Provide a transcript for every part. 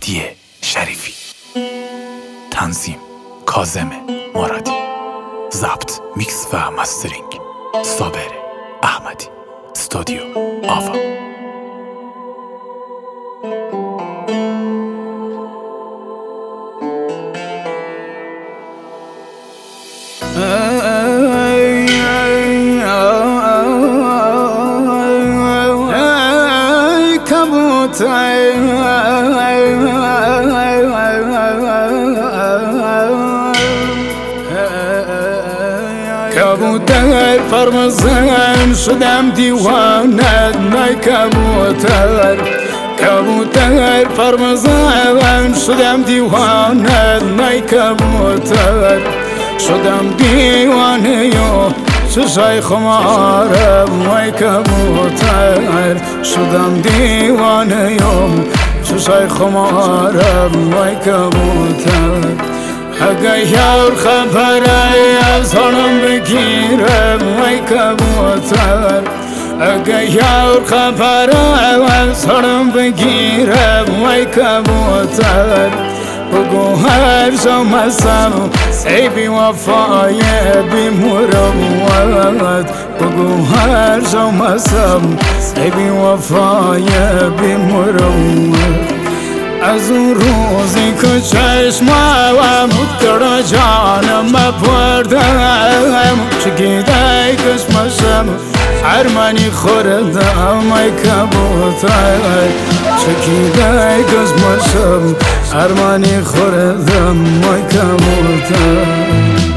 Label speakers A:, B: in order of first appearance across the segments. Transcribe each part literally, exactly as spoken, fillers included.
A: مهدی شریفی. تنظیم کاظم مرادی. ضبط، میکس و مسترینگ صابر احمدی. استودیو آوا.
B: کبوتر فرمزن شدم دیوانه نای کبوتر کبوتر فرمزن شدم دیوانه نای کبوتر شدم دیوانه یو چشای خمارم نای کبوتر شدم دیوانه یو چشای خمارم نای کبوتر اگه یار خبره از هنم بگیرم وای کبوتر اگه یار خبره از هنم بگیرم وای کبوتر بگو هر زمستم ای بی وفای بی مروت بگو هر زمستم ای بی وفای بی مروت از اون روزی که چشمم در جانم بردم چگیده کشمشم ارمانی خوردم ای کبوتر چگیده کشمشم ارمانی خوردم ای کبوتر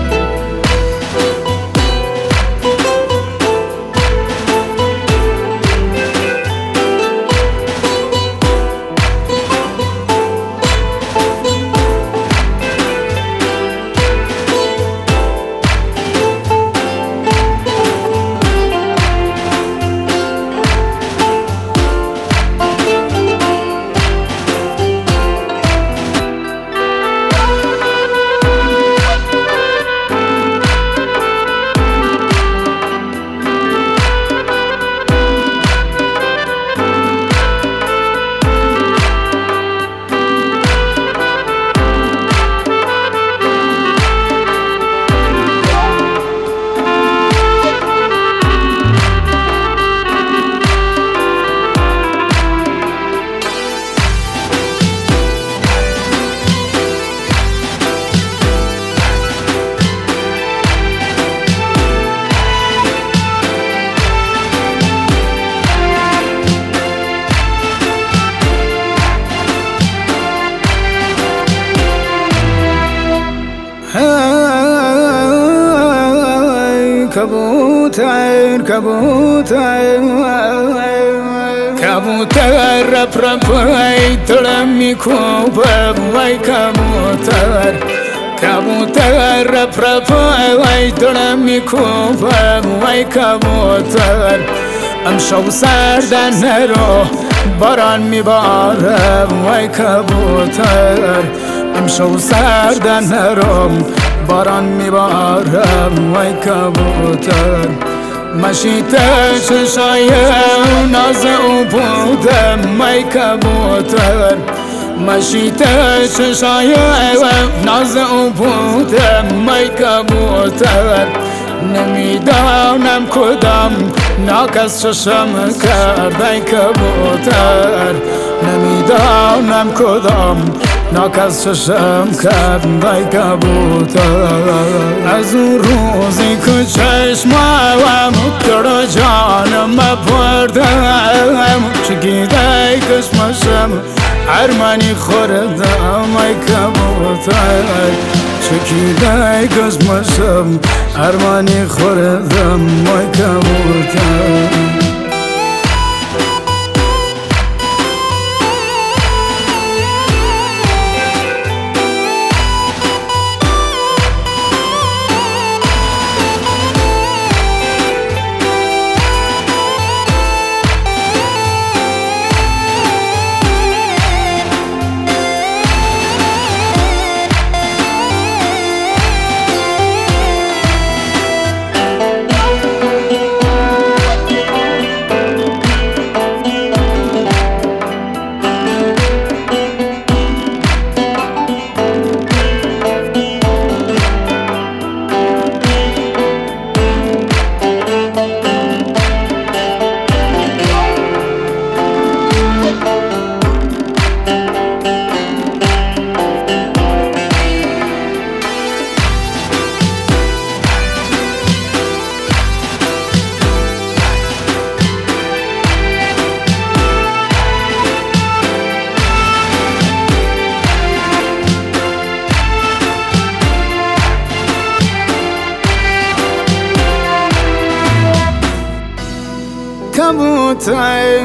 B: کبوتر کبوتر کبوتر رپ رپ ای دلم میکوبم وای کبوتر کبوتر رپ رپ ای دلم میکوبم وای کبوتر امشب سردن نرو باران میبارم وای کبوتر امشب سردن نرو باران میبارم وای کبوتر مشیت چشای ناز او بودم وای کبوتر مشیت چشای ناز او بودم وای کبوتر نمیدانم کدام ناکس چشم کرد ای کبوتر نمیدانم کدام ناکس چشم کرد ای کبوتر از اون روزی که چشمم در جانم بردم چگیده کشمشم ارمانی خوردم ای کبوتر چگیده کشمشم ارمانی خوردم ای کبوتر کبوتر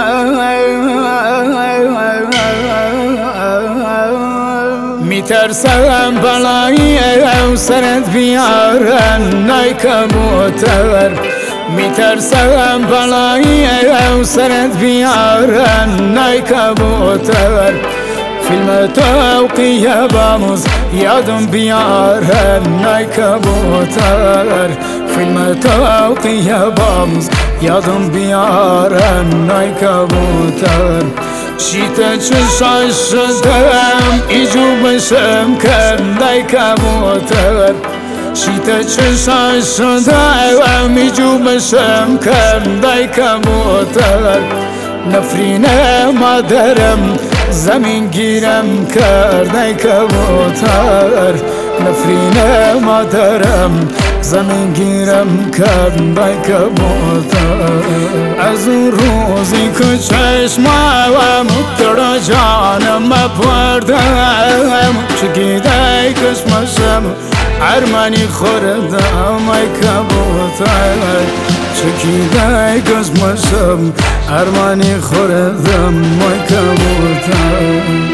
B: میترسم بلایی او سرت بیارن نای کبوتر میترسم بلایی او سرت بیارن نای کبوتر فیلم توقیه باموز یادم بیارن نای کبوتر فیلم توقیه باموز یادم بیارن نای کبوتر شیت چشاش شدم ایجو بشم کندای کبوتر شیت چشاش شدم ایجو بشم کندای کبوتر نفرین مادرم زمین گیرم کردای کبوتر نفرین مادرم زمین گیرم کردای کبوتر از اون روزی که چشمم در جانم بردم چگیدای کشمشم ارمانی خوردم ای کبوتر چگیدای کشمشم ارمانی خوردم ای کبوتر